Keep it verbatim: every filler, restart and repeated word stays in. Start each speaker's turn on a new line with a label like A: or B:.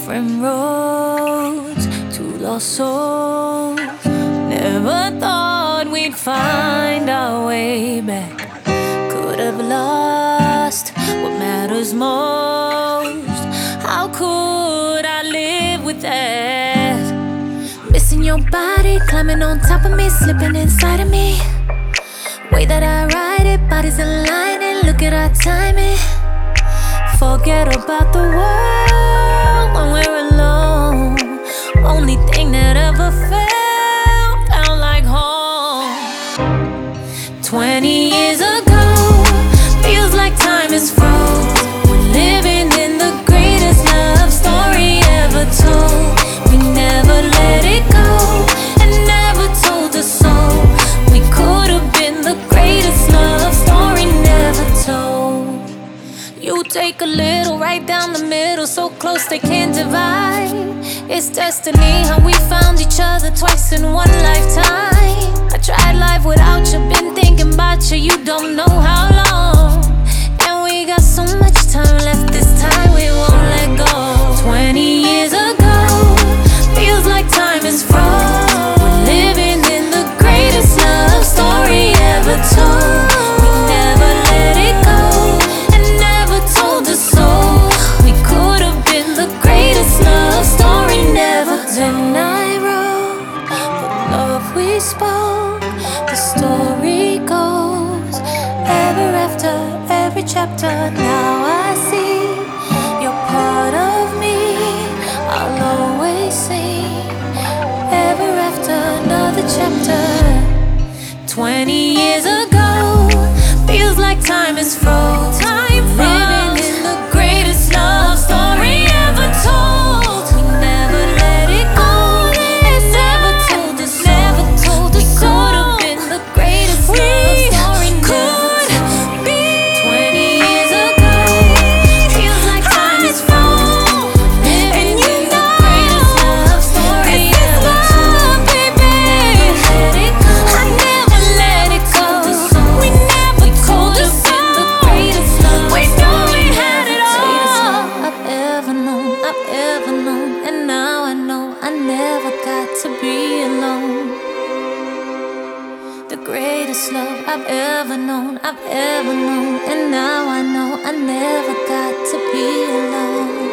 A: different roads, two lost souls. Never thought we'd find our way back. Could have lost what matters most. How could I live with that? Missing your body, climbing on top of me, slipping inside of me. Way that I ride it, bodies aligning, look at our timing. Forget about the world when we're alone. Only thing that ever felt, felt like home. Twenty years ago, feels like time is froze. We're living in the greatest love story ever told. We never let it go, and never told us so. We could have been the greatest love story never told. You take a little right down the middle, so close they can't divide. It's destiny how we found each other twice in one lifetime. I tried life without you, been thinking about you, you don't know how long. And we got so much time left, this time we won't let go. Twenty years ago, feels like time is froze. We're living in the greatest love story ever told. We never let it go, and never told us so. We could have been the greatest love story never told. Then I wrote the love we spoke. The story goes ever after every chapter. Now I see you're part of me. I'll always sing ever after another chapter. Twenty years ago, feels like time is froze. Time living in the greatest love story ever told. We never let it go. It's never told us, never told us. We could have been the greatest love story never be. Twenty years ago, feels like time is froze. Living in the greatest love story ever told. Never let it go. I never let it go. We never told us so. We know we had it all. I've ever known, I've ever known, and now I know I never got to be alone. The greatest love I've ever known, I've ever known, and now I know I never got to be alone.